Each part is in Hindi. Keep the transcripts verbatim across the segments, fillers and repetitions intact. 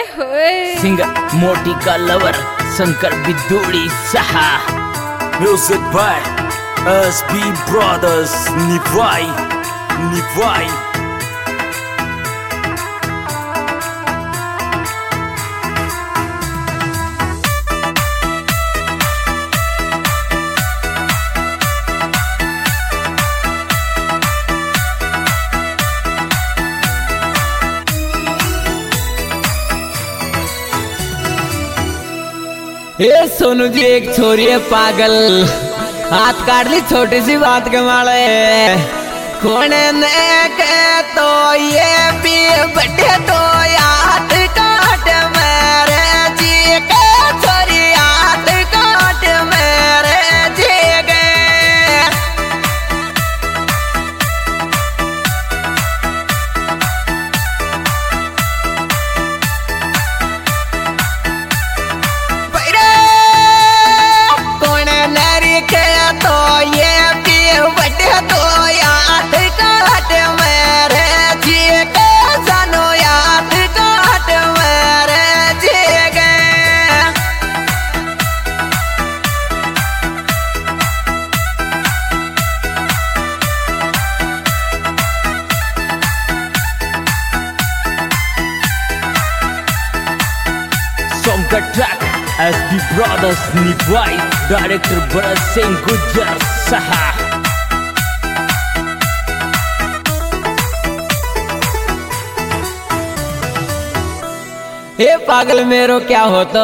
होए सिंगर मोटी का लवर शंकर बिदुड़ी सहा। Music by S B brothers Nibhai Nibhai. ये सोनू जी एक छोरी है पागल, हाथ काट ली छोटी सी बात के माले। कौन ने के तो ये भी बटे तो याद काट मेरे जी के छोरी याद काट मेरे जी के। सॉन्ग का track S B brothers Nibhai, director Bharat Singh Gujjar सहा। हे पागल मेरो क्या होता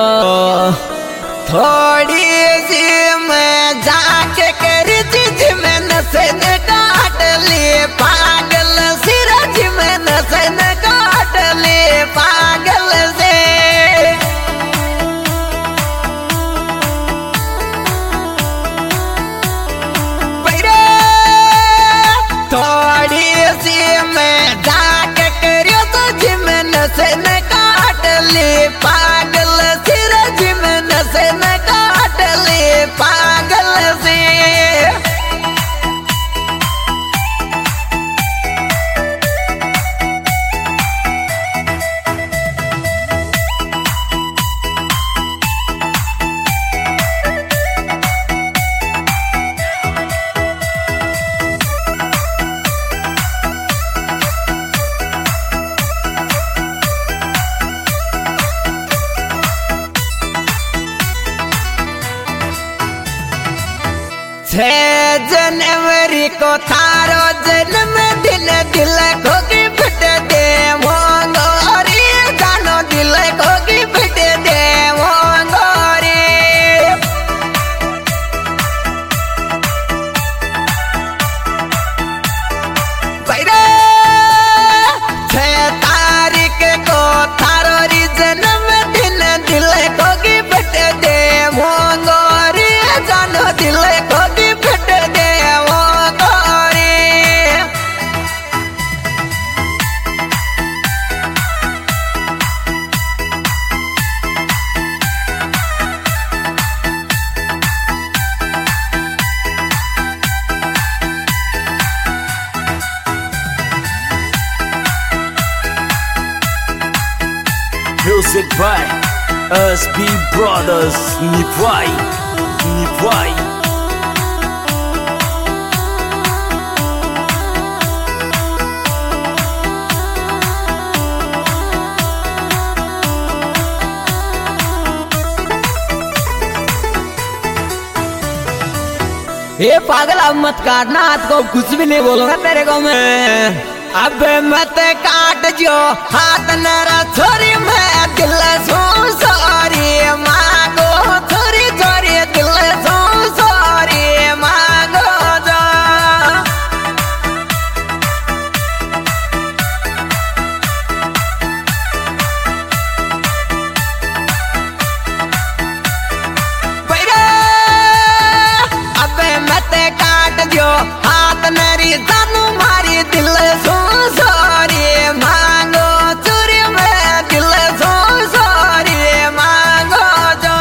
थोड़ी सी मैं जाके करी चीज में नसन काट लिए पागल सिरज में नसन काट लिए पागल से। थोड़ी सी मैं जाके करी चीज में नसन काट लिए पागल सिरज में नसन काट लिए पागल से। छह जनवरी को थारो जन्म दिन, दिल को की फिट दे मोंगोरी जानो, दिल को की फिट दे मोंगोरी। छह तारीख को थारो री जन्म दिन, दिल को की फिट दे मोंगोरी जानो, दिल को music by S B brothers Nibhai Nibhai. ये पागल अब मत काटना हाथ को, कुछ भी नहीं बोलूंगा तेरे को मैं। अब मत काट जो हाथ नरा छोरी, मैं दिल सो सॉरी मांगो छोरी छोरी, दिल सो सॉरी मांगो जो। अब मत काट जो हाथ नरी जानू मारी, दिल सो सॉरी मांगो चोरी, मैं दिल सो सॉरी मांगो जो।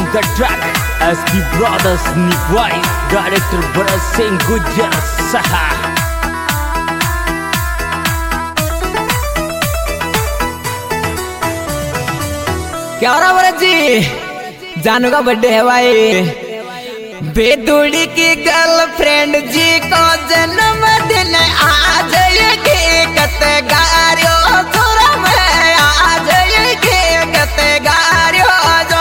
the track S B Brothers Nipwai, Director Bharat Singh Gujjar Saha. क्या हो रहा भरत जी? जानू का बर्थडे है भाई। बेदुड़ी की गर्लफ्रेंड जी को जन्मदिन आज ये केक गारियो थोड़ा मैं आज ये केक गारियो जो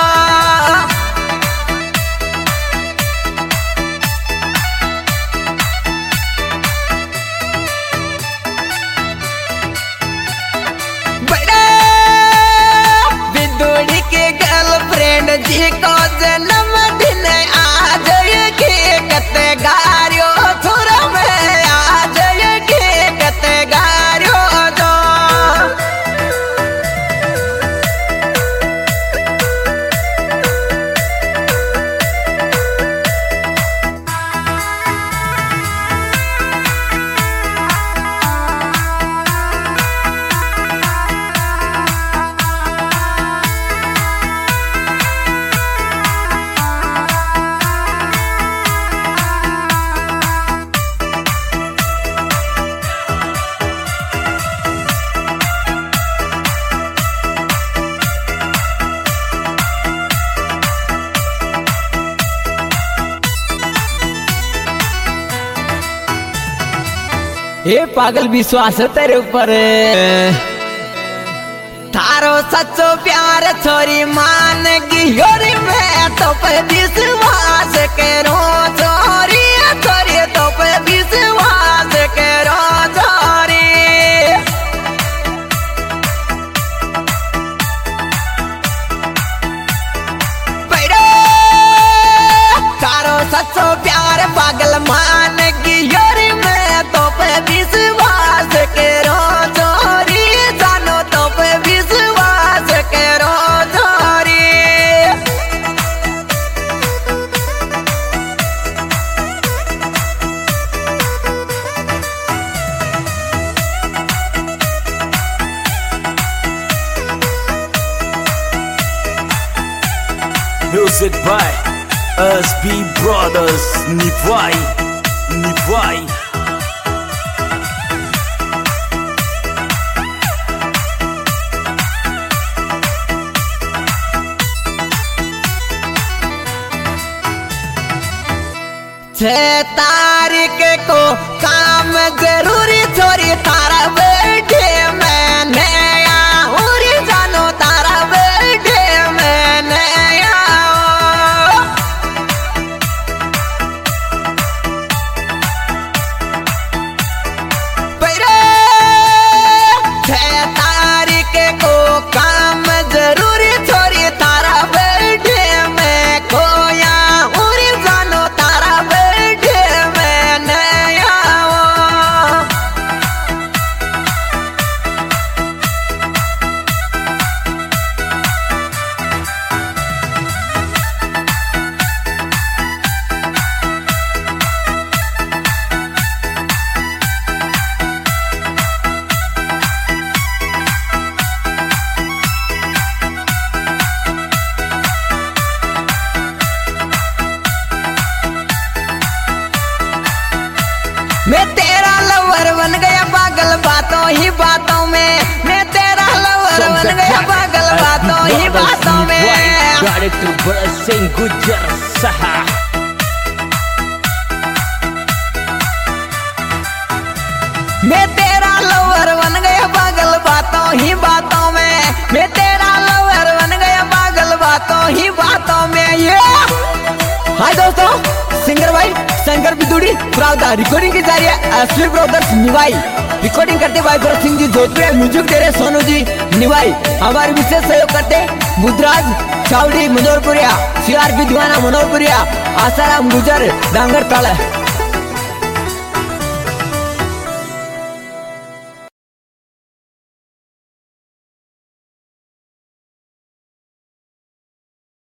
बड़े बेदुड़ी की गर्लफ्रेंड जी को जन्मदिन आज ये केक गारियो थोड़ा मैं आज ये केक गारियो जो ये पागल विश्वास है तेरे ऊपर थारो सच्चो प्यार छोरी मान गियोरी मैं तो पे विश्वास करो छोरी छोरी तो पे विश्वास करो छोरी बैठो थारो सच्चो प्यार पागल मान गियोरी मैं तो पे विश्वास करो छोरी जानो तो पे विश्वास करो छोरी Music by S B Brothers Nipwai, Nipwai. छह तारीख को काम जरूरी छोरी तारा बैठे मैंने आऊरी जानो तारा बैठे मैंने आओ पहले छह तारीख को काम जरूरी छोरी तारा बैठे मैं खोया उरी जानो तारा मैं तेरा लवर बन गया पागल बातों ही बातों में मैं तेरा लवर बन गया पागल बातों ही बातों में Director Bharat Singh Gujjar Saha. मैं तेरा लवर बन गया पागल बातों ही बातों में मैं तेरा लवर बन गया पागल बातों ही बातों में ये हाय दोस्तों सिंगर भाई शंकर बिदुड़ी प्रावधा रिकॉर्डिंग की जा रही है S B brothers Nivai recording करते भाई भरत सिंह जी जोधपुर म्यूजिक दे रहे सोनू जी निवाई हमारे विशेष सहयोग करते Buddhraj Chawdi Manoharpuriya C R P दीवाना मनोहरपुरिया आसाराम गुजर डांगर ताला।